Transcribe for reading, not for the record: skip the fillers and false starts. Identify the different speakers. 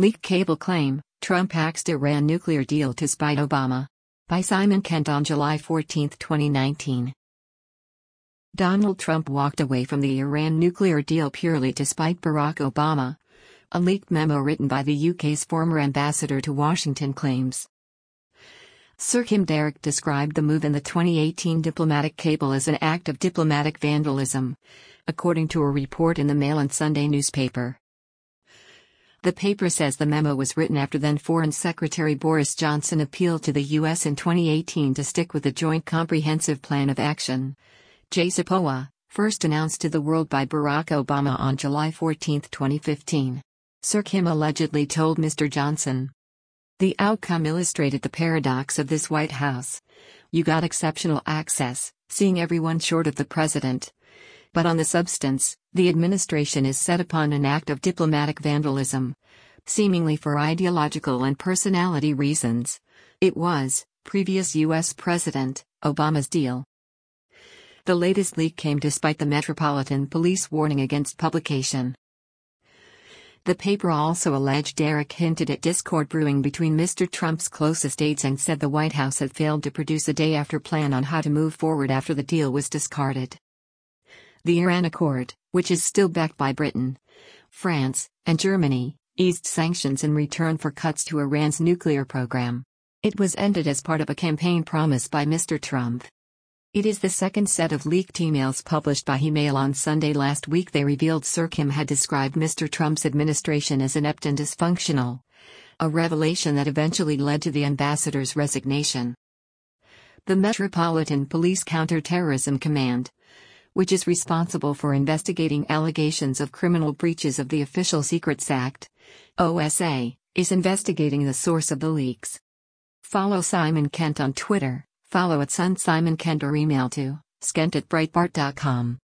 Speaker 1: Leaked cable claim, Trump axed Iran nuclear deal to spite Obama. By Simon Kent on July 14, 2019. Donald Trump walked away from the Iran nuclear deal purely to spite Barack Obama. A leaked memo written by the UK's former ambassador to Washington claims. Sir Kim Darroch described the move in the 2018 diplomatic cable as an act of diplomatic vandalism, according to a report in the Mail and Sunday newspaper. The paper says the memo was written after then Foreign Secretary Boris Johnson appealed to the U.S. in 2018 to stick with the Joint Comprehensive Plan of Action, JCPOA, first announced to the world by Barack Obama on July 14, 2015. Sir Kim allegedly told Mr. Johnson, "The outcome illustrated the paradox of this White House. You got exceptional access, seeing everyone short of the president. But on the substance, the administration is set upon an act of diplomatic vandalism, seemingly for ideological and personality reasons. It was, previous U.S. President, Obama's deal." The latest leak came despite the Metropolitan Police warning against publication. The paper also alleged Darroch hinted at discord brewing between Mr. Trump's closest aides and said the White House had failed to produce a day-after plan on how to move forward after the deal was discarded. The Iran Accord, which is still backed by Britain, France, and Germany, eased sanctions in return for cuts to Iran's nuclear program. It was ended as part of a campaign promise by Mr. Trump. It is the second set of leaked emails published by Email on Sunday. Last week they revealed Sir Kim had described Mr. Trump's administration as inept and dysfunctional, a revelation that eventually led to the ambassador's resignation. The Metropolitan Police Counterterrorism Command, which is responsible for investigating allegations of criminal breaches of the Official Secrets Act, OSA, is investigating the source of the leaks. Follow Simon Kent on Twitter, follow @SunSimonKent or email to skent@breitbart.com.